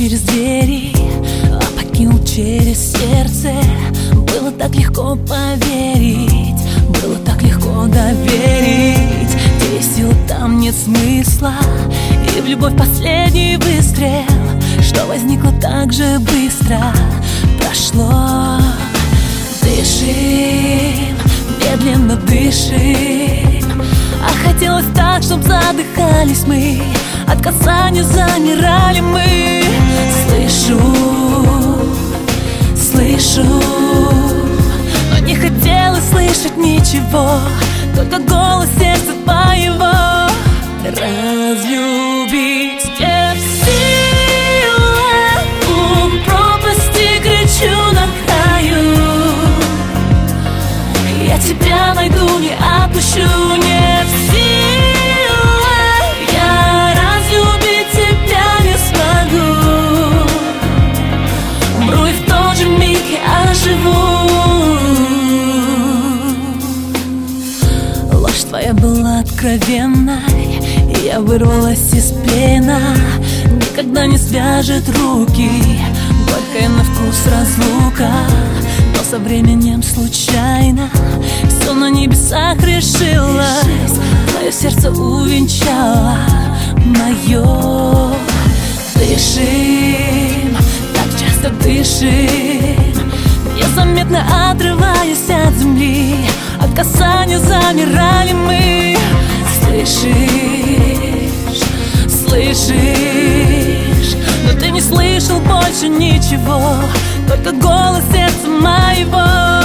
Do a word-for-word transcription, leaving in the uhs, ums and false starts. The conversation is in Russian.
через двери, а покинул через сердце. Было так легко поверить, было так легко доверить. Где есть сила, там нет смысла, и в любовь последний выстрел, что возникло так же быстро, прошло. Дышим, медленно дышим, а хотелось так, чтоб задыхались мы, от касания замирали мы. Слышу, слышу, но не хотелось слышать ничего, только голос сердца твоего. Разлюбить не в силах, у пропасти кричу на краю. Я тебя найду, не отпущу, не в силах я разлюбить тебя не смогу. Умру и в тот же миг я оживу. Ложь твоя была откровенной, и я вырвалась из плена. Никогда не свяжет руки горькая на вкус разлука, но со временем случайно все на небесах решилось. Твое сердце увенчало мое. Дышим, так часто дышим, незаметно отрываясь от земли, от касания замирали мы. Слышишь, слышишь, но ты не слышал больше ничего, только голос сердца моего.